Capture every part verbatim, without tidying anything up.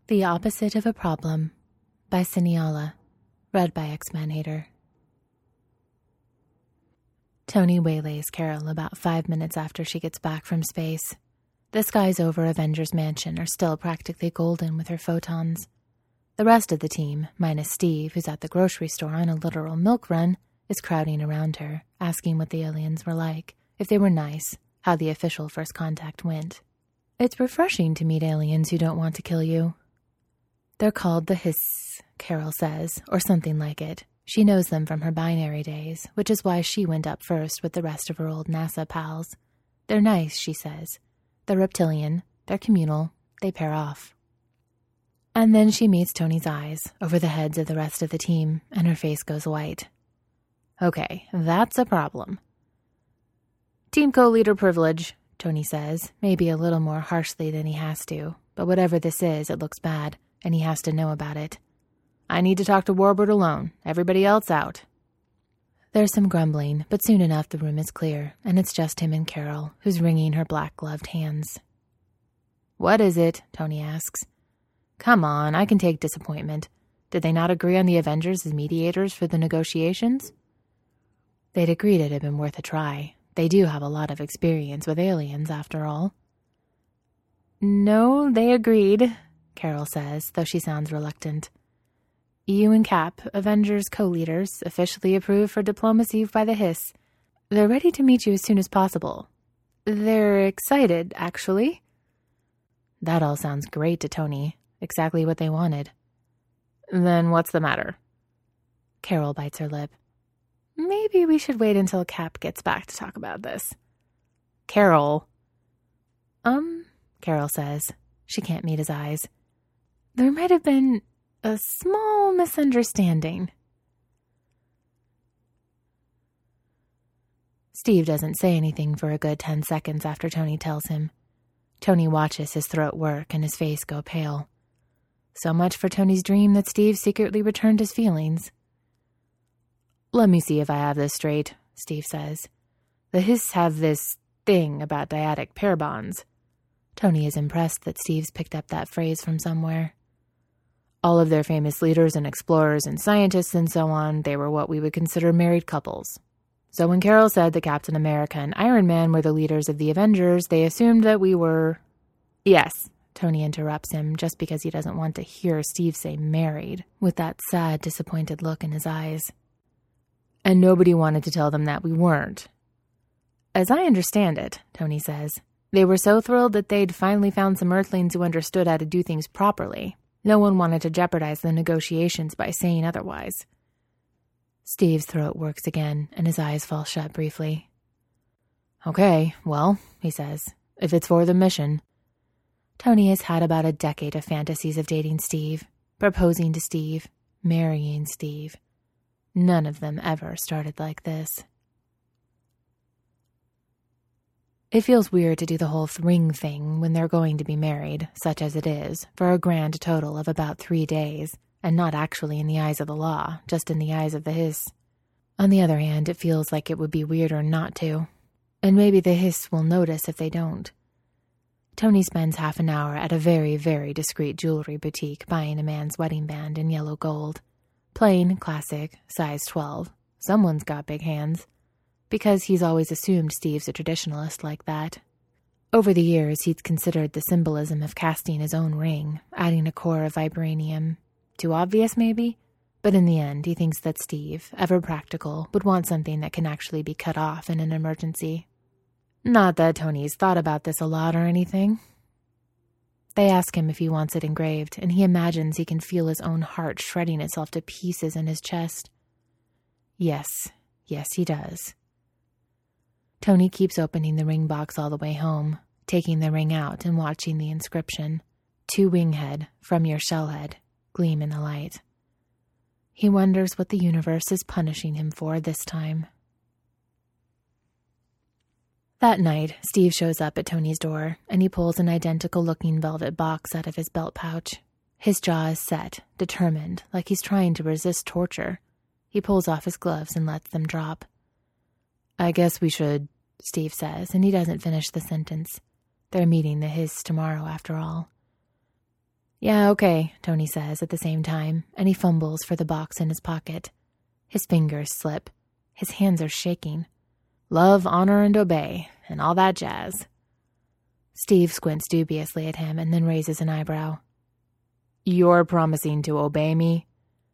The Opposite of a Problem by Sineala, read by X-Men Hater. Tony waylays Carol about five minutes after she gets back from space. The skies over Avengers Mansion are still practically golden with her photons. The rest of the team, minus Steve, who's at the grocery store on a literal milk run, is crowding around her, asking what the aliens were like, if they were nice, how the official first contact went. It's refreshing to meet aliens who don't want to kill you. They're called the Hiss, Carol says, or something like it. She knows them from her binary days, which is why she went up first with the rest of her old NASA pals. They're nice, she says. They're reptilian, they're communal, they pair off. And then she meets Tony's eyes over the heads of the rest of the team, and her face goes white. Okay, that's a problem. Team co-leader privilege, Tony says, maybe a little more harshly than he has to, but whatever this is, it looks bad, and he has to know about it. I need to talk to Warbird alone. Everybody else out. There's some grumbling, but soon enough the room is clear, and it's just him and Carol, who's wringing her black-gloved hands. What is it? Tony asks. Come on, I can take disappointment. Did they not agree on the Avengers as mediators for the negotiations? They'd agreed it had been worth a try. They do have a lot of experience with aliens, after all. No, they agreed, Carol says, though she sounds reluctant. You and Cap, Avengers co-leaders, officially approved for diplomacy by the Hiss. They're ready to meet you as soon as possible. They're excited, actually. That all sounds great to Tony. Exactly what they wanted. Then what's the matter? Carol bites her lip. Maybe we should wait until Cap gets back to talk about this. Carol. Um, Carol says. She can't meet his eyes. There might have been a small misunderstanding. Steve doesn't say anything for a good ten seconds after Tony tells him. Tony watches his throat work and his face go pale. So much for Tony's dream that Steve secretly returned his feelings. Let me see if I have this straight, Steve says. The Hiss have this thing about dyadic pair bonds. Tony is impressed that Steve's picked up that phrase from somewhere. All of their famous leaders and explorers and scientists and so on, they were what we would consider married couples. So when Carol said that Captain America and Iron Man were the leaders of the Avengers, they assumed that we were... Yes, Tony interrupts him just because he doesn't want to hear Steve say married, with that sad, disappointed look in his eyes. And nobody wanted to tell them that we weren't. As I understand it, Tony says, they were so thrilled that they'd finally found some Earthlings who understood how to do things properly. No one wanted to jeopardize the negotiations by saying otherwise. Steve's throat works again, and his eyes fall shut briefly. Okay, well, he says, if it's for the mission. Tony has had about a decade of fantasies of dating Steve, proposing to Steve, marrying Steve. None of them ever started like this. It feels weird to do the whole ring thing when they're going to be married, such as it is, for a grand total of about three days, and not actually in the eyes of the law, just in the eyes of the Hiss. On the other hand, it feels like it would be weirder not to. And maybe the Hiss will notice if they don't. Tony spends half an hour at a very, very discreet jewelry boutique buying a man's wedding band in yellow gold. Plain, classic, size twelve. Someone's got big hands. Because he's always assumed Steve's a traditionalist like that. Over the years, he'd considered the symbolism of casting his own ring, adding a core of vibranium. Too obvious, maybe? But in the end, he thinks that Steve, ever practical, would want something that can actually be cut off in an emergency. Not that Tony's thought about this a lot or anything. They ask him if he wants it engraved, and he imagines he can feel his own heart shredding itself to pieces in his chest. Yes, yes he does. Tony keeps opening the ring box all the way home, taking the ring out and watching the inscription, "To Winghead, from your shellhead," gleam in the light. He wonders what the universe is punishing him for this time. That night, Steve shows up at Tony's door, and he pulls an identical-looking velvet box out of his belt pouch. His jaw is set, determined, like he's trying to resist torture. He pulls off his gloves and lets them drop. I guess we should, Steve says, and he doesn't finish the sentence. They're meeting the Hiss tomorrow, after all. Yeah, okay, Tony says at the same time, and he fumbles for the box in his pocket. His fingers slip. His hands are shaking. Love, honor, and obey, and all that jazz. Steve squints dubiously at him and then raises an eyebrow. You're promising to obey me?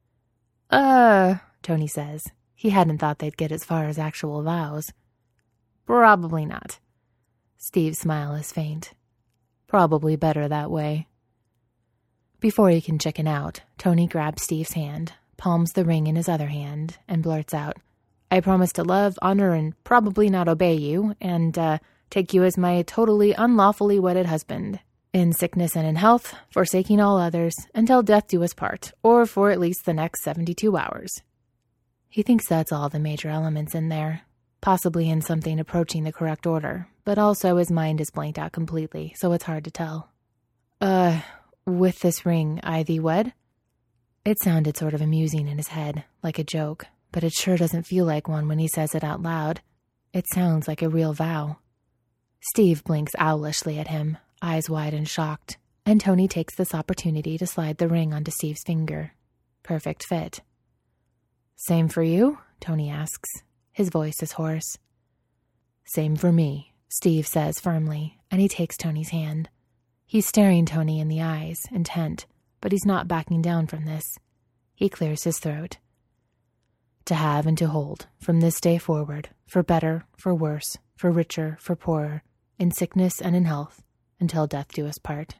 Uh, Tony says. He hadn't thought they'd get as far as actual vows. Probably not. Steve's smile is faint. Probably better that way. Before he can chicken out, Tony grabs Steve's hand, palms the ring in his other hand, and blurts out, I promise to love, honor, and probably not obey you, and, uh, take you as my totally unlawfully wedded husband, in sickness and in health, forsaking all others, until death do us part, or for at least the next seventy-two hours. He thinks that's all the major elements in there, possibly in something approaching the correct order, but also his mind is blanked out completely, so it's hard to tell. Uh, with this ring, I thee wed? It sounded sort of amusing in his head, like a joke, but it sure doesn't feel like one when he says it out loud. It sounds like a real vow. Steve blinks owlishly at him, eyes wide and shocked, and Tony takes this opportunity to slide the ring onto Steve's finger. Perfect fit. Same for you? Tony asks. His voice is hoarse. Same for me, Steve says firmly, and he takes Tony's hand. He's staring Tony in the eyes, intent, but he's not backing down from this. He clears his throat. To have and to hold, from this day forward, for better, for worse, for richer, for poorer, in sickness and in health, until death do us part.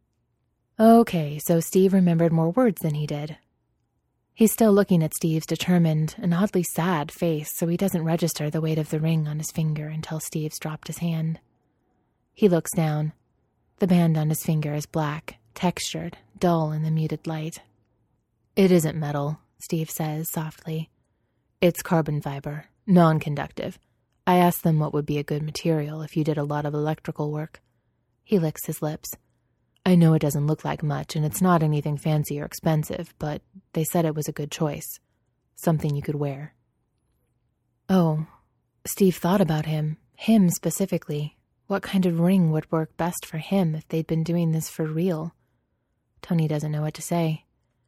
Okay, so Steve remembered more words than he did. He's still looking at Steve's determined and oddly sad face, so he doesn't register the weight of the ring on his finger until Steve's dropped his hand. He looks down. The band on his finger is black, textured, dull in the muted light. It isn't metal, Steve says softly. It's carbon fiber, non-conductive. I asked them what would be a good material if you did a lot of electrical work. He licks his lips. I know it doesn't look like much, and it's not anything fancy or expensive, but they said it was a good choice. Something you could wear. Oh, Steve thought about him, him specifically. What kind of ring would work best for him if they'd been doing this for real? Tony doesn't know what to say.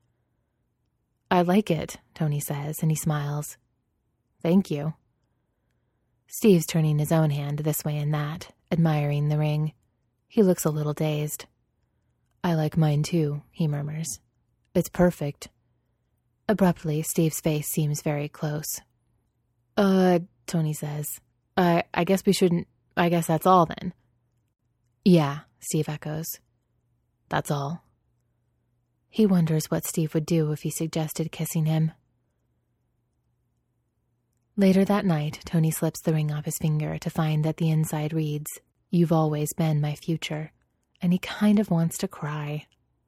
I like it, Tony says, and he smiles. Thank you. Steve's turning his own hand this way and that, admiring the ring. He looks a little dazed. I like mine too, he murmurs. It's perfect. Abruptly, Steve's face seems very close. Uh, Tony says. I, I guess we shouldn't, I guess that's all then. Yeah, Steve echoes. That's all. He wonders what Steve would do if he suggested kissing him. Later that night, Tony slips the ring off his finger to find that the inside reads, You've always been my future, and he kind of wants to cry.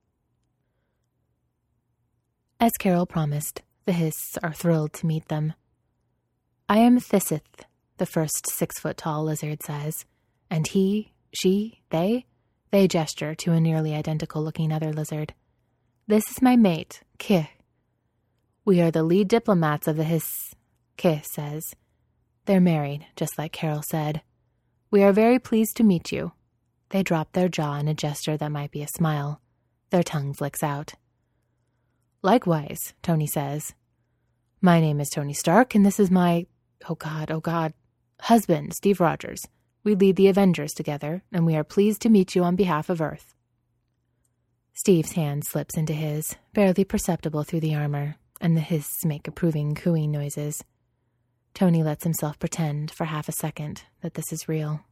As Carol promised, the Hiss are thrilled to meet them. I am Thissith, the first six-foot-tall lizard says, and he, she, they, they gesture to a nearly identical-looking other lizard. This is my mate, Kih. We are the lead diplomats of the Hiss, Kih says. They're married, just like Carol said. We are very pleased to meet you. They drop their jaw in a gesture that might be a smile. Their tongue flicks out. Likewise, Tony says. My name is Tony Stark, and this is my, oh God, oh God, husband, Steve Rogers. We lead the Avengers together, and we are pleased to meet you on behalf of Earth. Steve's hand slips into his, barely perceptible through the armor, and the Hiss make approving cooing noises. Tony lets himself pretend for half a second that this is real.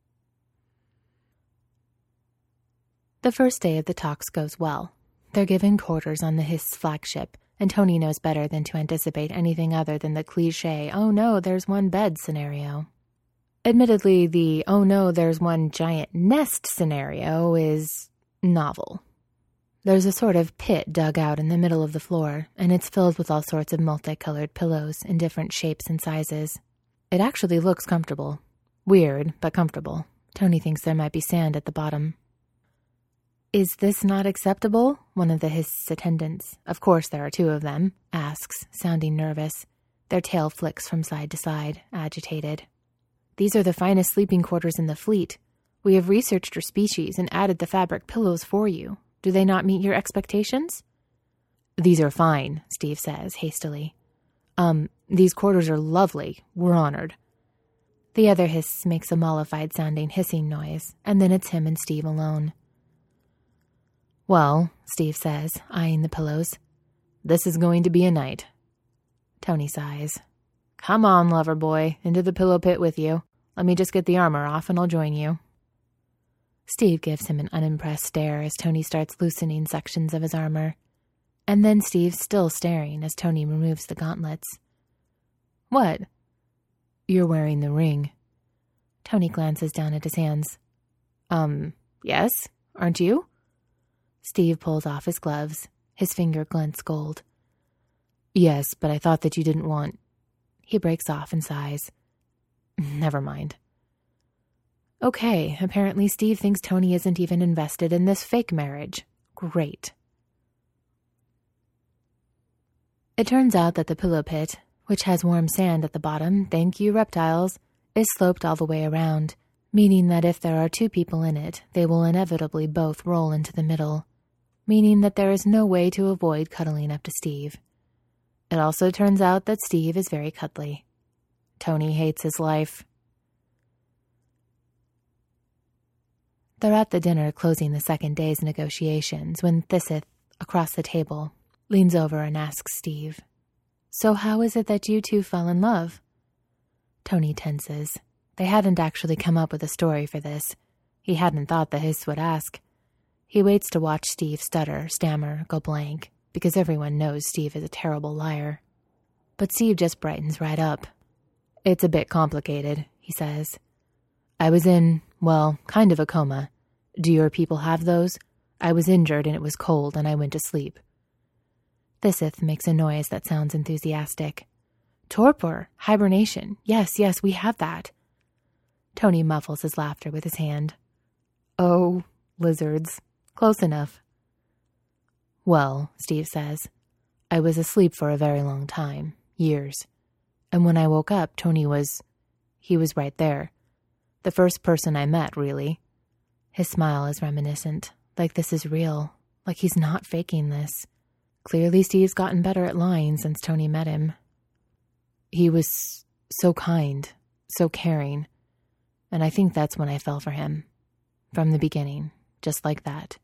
The first day of the talks goes well. They're given quarters on the Hiss flagship, and Tony knows better than to anticipate anything other than the cliché, oh no, there's one bed scenario. Admittedly, the oh no, there's one giant nest scenario is novel. There's a sort of pit dug out in the middle of the floor, and it's filled with all sorts of multicolored pillows in different shapes and sizes. It actually looks comfortable. Weird, but comfortable. Tony thinks there might be sand at the bottom. Is this not acceptable? One of the Hiss attendants, of course there are two of them, asks, sounding nervous. Their tail flicks from side to side, agitated. These are the finest sleeping quarters in the fleet. We have researched your species and added the fabric pillows for you. Do they not meet your expectations? These are fine, Steve says hastily. Um, these quarters are lovely. We're honored. The other hiss makes a mollified-sounding hissing noise, and then it's him and Steve alone. Well, Steve says, eyeing the pillows, this is going to be a night. Tony sighs. Come on, lover boy, into the pillow pit with you. Let me just get the armor off and I'll join you. Steve gives him an unimpressed stare as Tony starts loosening sections of his armor. And then Steve's still staring as Tony removes the gauntlets. What? You're wearing the ring. Tony glances down at his hands. Um, yes, aren't you? Steve pulls off his gloves. His finger glints gold. Yes, but I thought that you didn't want... He breaks off and sighs. Never mind. Okay, apparently Steve thinks Tony isn't even invested in this fake marriage. Great. It turns out that the pillow pit, which has warm sand at the bottom, thank you reptiles, is sloped all the way around, meaning that if there are two people in it, they will inevitably both roll into the middle, meaning that there is no way to avoid cuddling up to Steve. It also turns out that Steve is very cuddly. Tony hates his life. They're at the dinner closing the second day's negotiations when Thisith, across the table, leans over and asks Steve, So how is it that you two fell in love? Tony tenses. They hadn't actually come up with a story for this. He hadn't thought the hiss would ask. He waits to watch Steve stutter, stammer, go blank, because everyone knows Steve is a terrible liar. But Steve just brightens right up. It's a bit complicated, he says. I was in, well, kind of a coma. Do your people have those? I was injured and it was cold and I went to sleep. Thisith makes a noise that sounds enthusiastic. Torpor, hibernation, yes, yes, we have that. Tony muffles his laughter with his hand. Oh, lizards. Close enough. Well, Steve says, I was asleep for a very long time, years. And when I woke up, Tony was... he was right there. The first person I met, really. His smile is reminiscent, like this is real, like he's not faking this. Clearly Steve's gotten better at lying since Tony met him. He was so kind, so caring, and I think that's when I fell for him. From the beginning, just like that.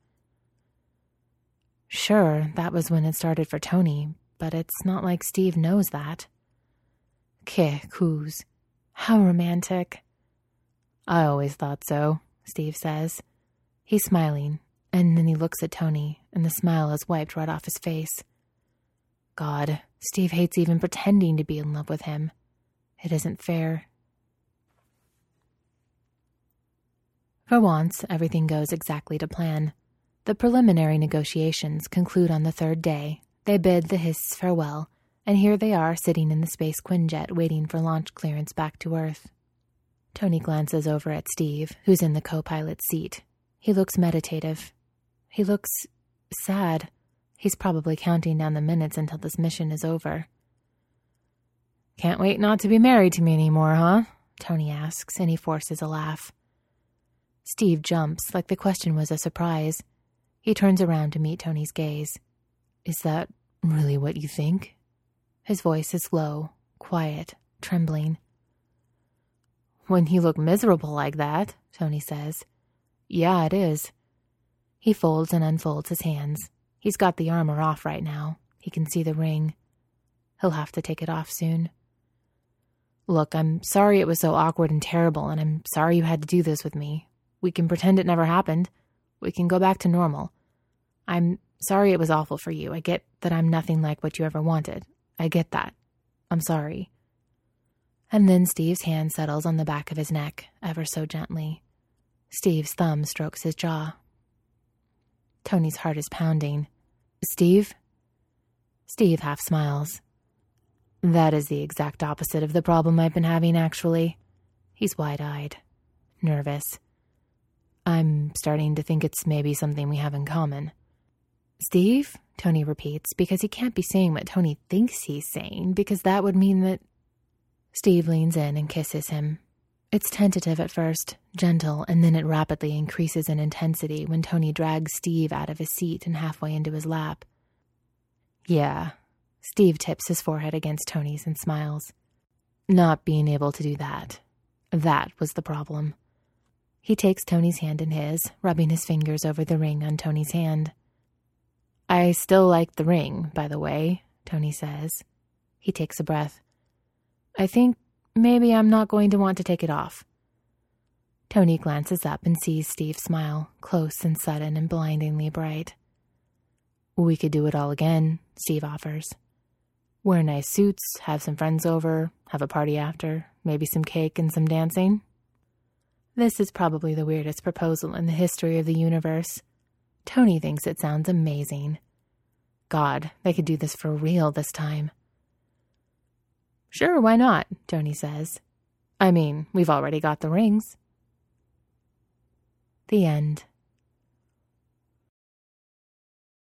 Sure, that was when it started for Tony, but it's not like Steve knows that. Que coos. How romantic. I always thought so, Steve says. He's smiling, and then he looks at Tony, and the smile is wiped right off his face. God, Steve hates even pretending to be in love with him. It isn't fair. For once, everything goes exactly to plan. The preliminary negotiations conclude on the third day. They bid the Hiss farewell, and here they are sitting in the Space Quinjet waiting for launch clearance back to Earth. Tony glances over at Steve, who's in the co-pilot's seat. He looks meditative. He looks sad. He's probably counting down the minutes until this mission is over. Can't wait not to be married to me anymore, huh? Tony asks, and he forces a laugh. Steve jumps, like the question was a surprise. He turns around to meet Tony's gaze. Is that really what you think? His voice is low, quiet, trembling. When you look miserable like that, Tony says. Yeah, it is. He folds and unfolds his hands. He's got the armor off right now. He can see the ring. He'll have to take it off soon. Look, I'm sorry it was so awkward and terrible, and I'm sorry you had to do this with me. We can pretend it never happened. We can go back to normal. I'm sorry it was awful for you. I get that I'm nothing like what you ever wanted. I get that. I'm sorry. And then Steve's hand settles on the back of his neck, ever so gently. Steve's thumb strokes his jaw. Tony's heart is pounding. Steve? Steve half smiles. That is the exact opposite of the problem I've been having, actually. He's wide-eyed, nervous. I'm starting to think it's maybe something we have in common. Steve? Tony repeats, because he can't be saying what Tony thinks he's saying, because that would mean that... Steve leans in and kisses him. It's tentative at first, gentle, and then it rapidly increases in intensity when Tony drags Steve out of his seat and halfway into his lap. Yeah. Steve tips his forehead against Tony's and smiles. Not being able to do that. That was the problem. He takes Tony's hand in his, rubbing his fingers over the ring on Tony's hand. I still like the ring, by the way, Tony says. He takes a breath. I think maybe I'm not going to want to take it off. Tony glances up and sees Steve smile, close and sudden and blindingly bright. We could do it all again, Steve offers. Wear nice suits, have some friends over, have a party after, maybe some cake and some dancing. This is probably the weirdest proposal in the history of the universe. Tony thinks it sounds amazing. God, they could do this for real this time. Sure, why not? Tony says. I mean, we've already got the rings. The end.